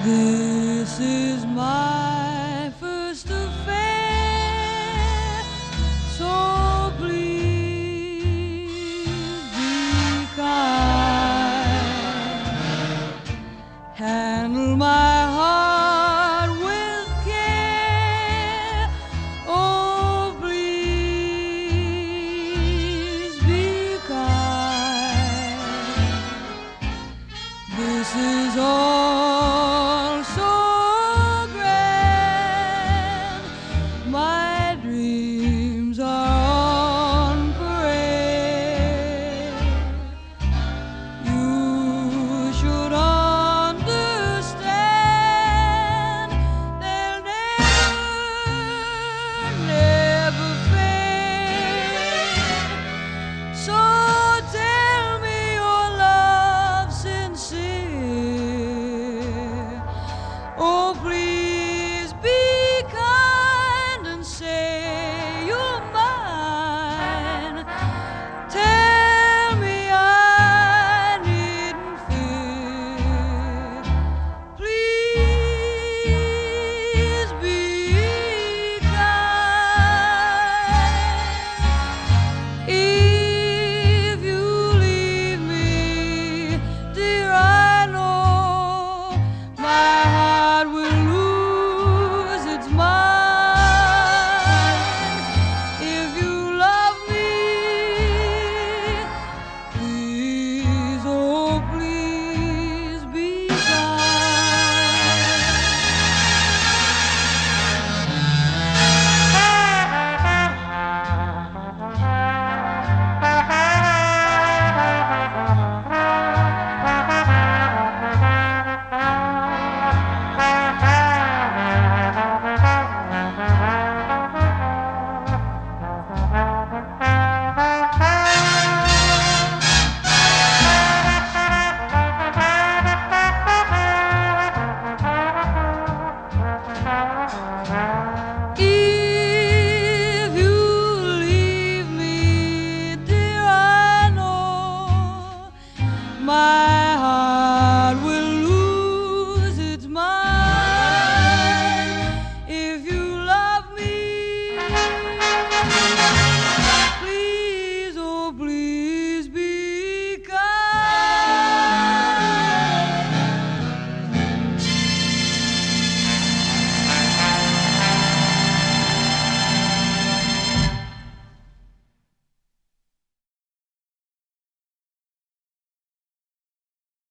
This is my first affair, so please be kind. Handle my heart with care. Oh, please be kind. This is all so grand. My dreams are on parade. You should understand they'll never fade. So tell me your love's sincere. Oh, please be kind and say you're mine. Tell me I needn't fear. Please be kind. If you leave me, dear, I know my heart will lose its mind. If you love me, please, oh, please be If you leave me, dear, I know my